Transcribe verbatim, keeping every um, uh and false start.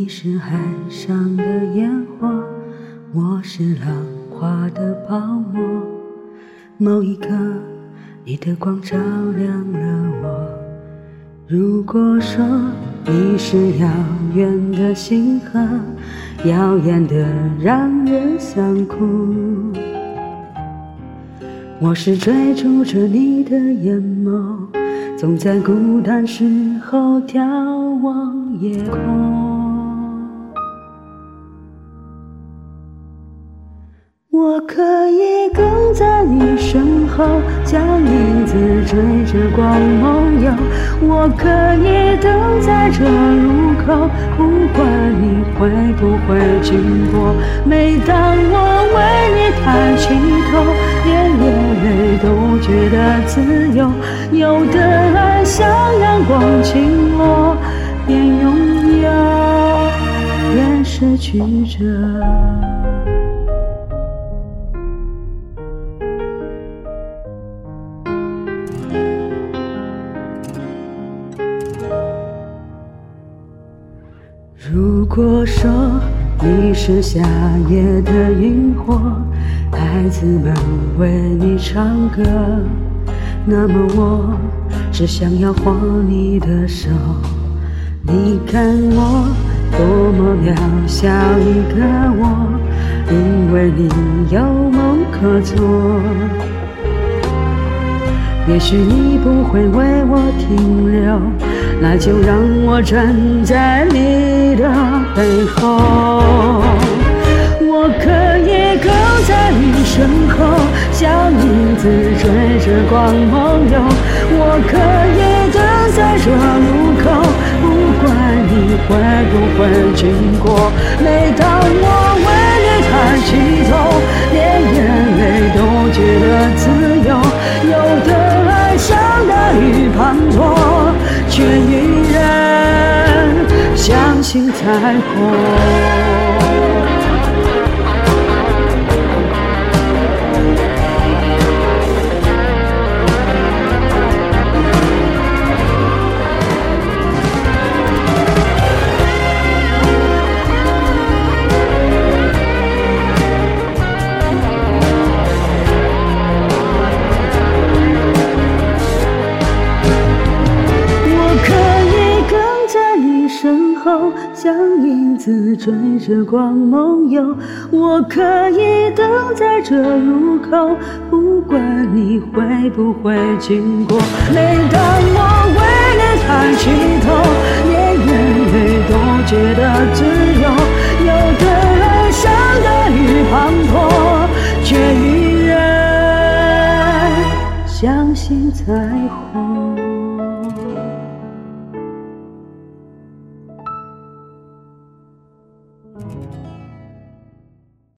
你是海上的烟火，我是浪花的泡沫。某一刻，你的光照亮了我。如果说你是遥远的星河，耀眼的让人想哭，我是追逐着你的眼眸，总在孤单时候眺望夜空。我可以跟在你身后，像影子追着光梦游。我可以等在这路口，不管你会不会经过。每当我为你抬起头，连眼泪都觉得自由。有的爱像阳光倾落，边拥有边失去着。如果说你是夏夜的萤火，孩子们为你唱歌，那么我只想要握你的手。你看我多么渺小一个我，因为你有梦可做。也许你不会为我停留，那就让我站在你的背后。我可以跟在你身后，像影子追着光梦游。我可以等在这路口，不管你会不会经过。每当我为你抬起头，连眼泪都觉得自由。有的爱像大雨滂沱，却依然相信彩虹。像影子追着光梦游，我可以等在这路口，不管你会不会经过。每当我为你抬起头，连眼泪都觉得自由。有的爱像大雨滂沱，却依然相信彩虹。